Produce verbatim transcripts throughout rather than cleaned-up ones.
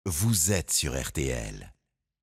vous êtes sur R T L.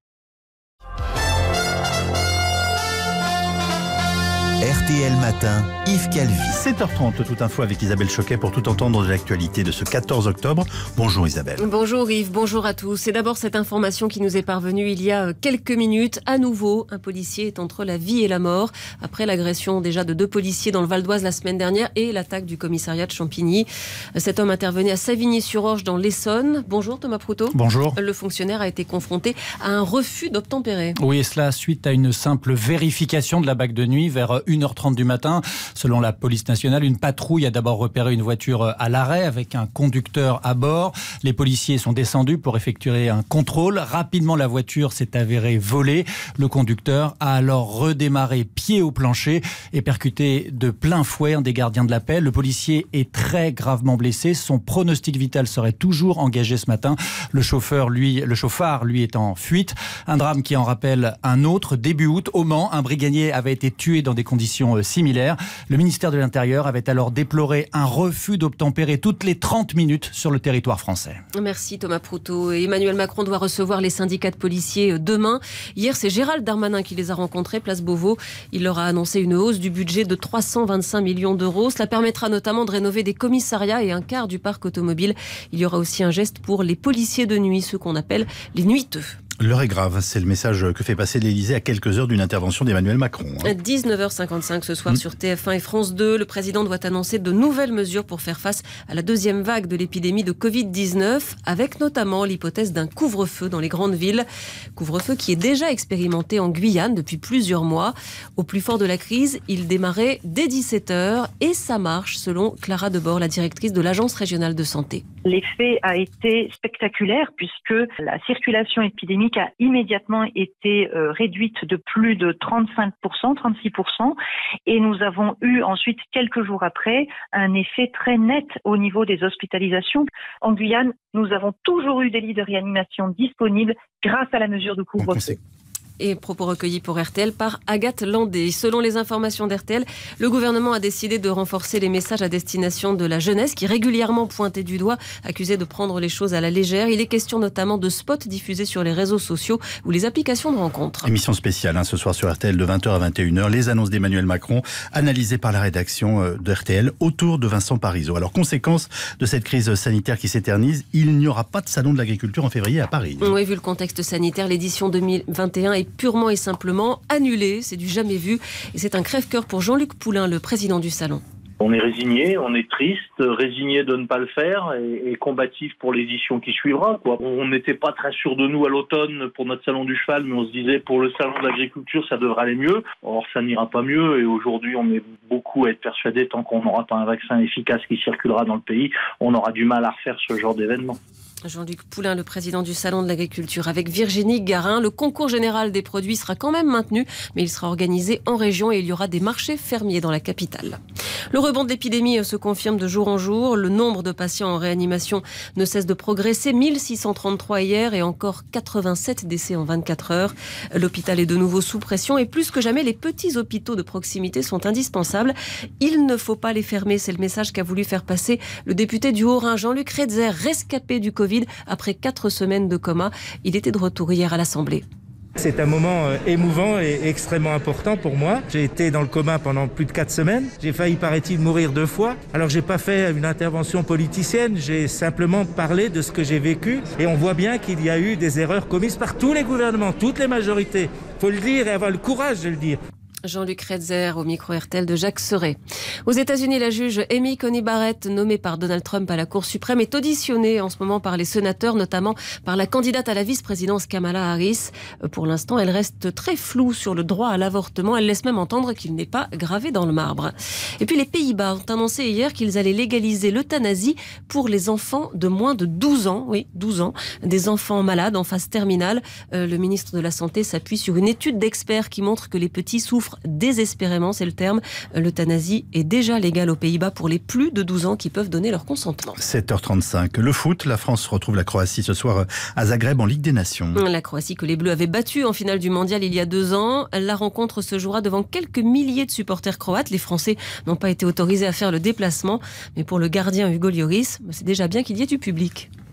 R T L Matin, Yves Calvi. sept heures trente, tout info avec Isabelle Choquet pour tout entendre de l'actualité de ce quatorze octobre. Bonjour Isabelle. Bonjour Yves, bonjour à tous. C'est d'abord cette information qui nous est parvenue il y a quelques minutes. À nouveau, un policier est entre la vie et la mort après l'agression déjà de deux policiers dans le Val d'Oise la semaine dernière et l'attaque du commissariat de Champigny. Cet homme intervenait à Savigny-sur-Orge dans l'Essonne. Bonjour Thomas Proutot. Bonjour. Le fonctionnaire a été confronté à un refus d'obtempérer. Oui, et cela suite à une simple vérification de la bague de nuit vers une heure trente du matin. Selon la police nationale, une patrouille a d'abord repéré une voiture à l'arrêt avec un conducteur à bord. Les policiers sont descendus pour effectuer un contrôle. Rapidement, la voiture s'est avérée volée. Le conducteur a alors redémarré pied au plancher et percuté de plein fouet un des gardiens de la paix. Le policier est très gravement blessé. Son pronostic vital serait toujours engagé ce matin. Le chauffeur, lui, le chauffard, lui, est en fuite. Un drame qui en rappelle un autre. Début août, au Mans, un brigadier avait été tué dans des conditions similaires. Le ministère de l'Intérieur avait alors déploré un refus d'obtempérer toutes les trente minutes sur le territoire français. Merci Thomas Proutot. Emmanuel Macron doit recevoir les syndicats de policiers demain. Hier, c'est Gérald Darmanin qui les a rencontrés, place Beauvau. Il leur a annoncé une hausse du budget de trois cent vingt-cinq millions d'euros. Cela permettra notamment de rénover des commissariats et un quart du parc automobile. Il y aura aussi un geste pour les policiers de nuit, ceux qu'on appelle les nuiteux. L'heure est grave, c'est le message que fait passer l'Élysée à quelques heures d'une intervention d'Emmanuel Macron. À dix-neuf heures cinquante-cinq ce soir mmh. sur T F un et France deux, le président doit annoncer de nouvelles mesures pour faire face à la deuxième vague de l'épidémie de covid dix-neuf, avec notamment l'hypothèse d'un couvre-feu dans les grandes villes. Couvre-feu qui est déjà expérimenté en Guyane depuis plusieurs mois. Au plus fort de la crise, il démarrait dès dix-sept heures et ça marche selon Clara Debord, la directrice de l'Agence régionale de santé. L'effet a été spectaculaire puisque la circulation épidémique a immédiatement été euh, réduite de plus de trente-cinq pour cent, trente-six pour cent et nous avons eu ensuite quelques jours après un effet très net au niveau des hospitalisations. En Guyane, nous avons toujours eu des lits de réanimation disponibles grâce à la mesure de couvre-feu. Et propos recueillis pour R T L par Agathe Landé. Selon les informations d'R T L, le gouvernement a décidé de renforcer les messages à destination de la jeunesse qui régulièrement pointait du doigt, accusée de prendre les choses à la légère. Il est question notamment de spots diffusés sur les réseaux sociaux ou les applications de rencontres. Émission spéciale hein, ce soir sur R T L de vingt heures à vingt et une heures. Les annonces d'Emmanuel Macron analysées par la rédaction de R T L autour de Vincent Parisot. Alors, conséquence de cette crise sanitaire qui s'éternise, il n'y aura pas de salon de l'agriculture en février à Paris. Oui, vu le contexte sanitaire, l'édition deux mille vingt et un est purement et simplement annulé, c'est du jamais vu et c'est un crève-cœur pour Jean-Luc Poulain, le président du salon. On est résigné, on est triste, résigné de ne pas le faire et, et combatif pour l'édition qui suivra, quoi. On n'était pas très sûr de nous à l'automne pour notre salon du cheval, mais on se disait pour le salon de l'agriculture ça devrait aller mieux. Or ça n'ira pas mieux et aujourd'hui on est beaucoup à être persuadés tant qu'on n'aura pas un vaccin efficace qui circulera dans le pays, on aura du mal à refaire ce genre d'événement. Jean-Luc Poulain, le président du Salon de l'Agriculture, avec Virginie Garin. Le concours général des produits sera quand même maintenu, mais il sera organisé en région et il y aura des marchés fermiers dans la capitale. Le rebond de l'épidémie se confirme de jour en jour. Le nombre de patients en réanimation ne cesse de progresser. mille six cent trente-trois hier et encore quatre-vingt-sept décès en vingt-quatre heures. L'hôpital est de nouveau sous pression et plus que jamais, les petits hôpitaux de proximité sont indispensables. Il ne faut pas les fermer, c'est le message qu'a voulu faire passer le député du Haut-Rhin, Jean-Luc Redzer, rescapé du Covid après quatre semaines de coma. Il était de retour hier à l'Assemblée. C'est un moment émouvant et extrêmement important pour moi. J'ai été dans le coma pendant plus de quatre semaines. J'ai failli, paraît-il, mourir deux fois. Alors j'ai pas fait une intervention politicienne, j'ai simplement parlé de ce que j'ai vécu. Et on voit bien qu'il y a eu des erreurs commises par tous les gouvernements, toutes les majorités. Il faut le dire et avoir le courage de le dire. Jean-Luc Redzer au micro R T L de Jacques Serret. Aux États-Unis, la juge Amy Coney Barrett, nommée par Donald Trump à la Cour suprême, est auditionnée en ce moment par les sénateurs, notamment par la candidate à la vice-présidence Kamala Harris. Pour l'instant, elle reste très floue sur le droit à l'avortement. Elle laisse même entendre qu'il n'est pas gravé dans le marbre. Et puis les Pays-Bas ont annoncé hier qu'ils allaient légaliser l'euthanasie pour les enfants de moins de douze ans. Oui, douze ans. Des enfants malades en phase terminale. Euh, le ministre de la Santé s'appuie sur une étude d'experts qui montre que les petits souffrent désespérément, c'est le terme. L'euthanasie est déjà légale aux Pays-Bas pour les plus de douze ans qui peuvent donner leur consentement. sept heures trente-cinq. Le foot, la France retrouve la Croatie ce soir à Zagreb en Ligue des Nations. La Croatie que les Bleus avaient battue en finale du Mondial il y a deux ans. La rencontre se jouera devant quelques milliers de supporters croates. Les Français n'ont pas été autorisés à faire le déplacement. Mais pour le gardien Hugo Lloris, c'est déjà bien qu'il y ait du public.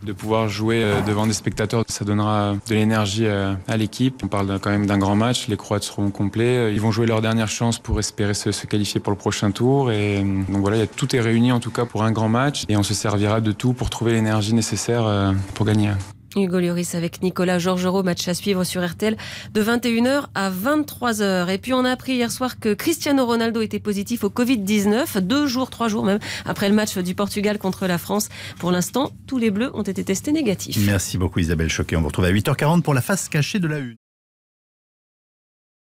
De pouvoir jouer devant des spectateurs, ça donnera de l'énergie à l'équipe. On parle quand même d'un grand match, les Croates seront complets. Ils vont jouer leur dernière chance pour espérer se, se qualifier pour le prochain tour. Et donc voilà, il y a, tout est réuni en tout cas pour un grand match. Et on se servira de tout pour trouver l'énergie nécessaire pour gagner. Hugo Lloris avec Nicolas Georgerot, match à suivre sur R T L de vingt et une heures à vingt-trois heures. Et puis on a appris hier soir que Cristiano Ronaldo était positif au covid dix-neuf, deux jours, trois jours même, après le match du Portugal contre la France. Pour l'instant, tous les Bleus ont été testés négatifs. Merci beaucoup Isabelle Choquet. On vous retrouve à huit heures quarante pour la face cachée de la une.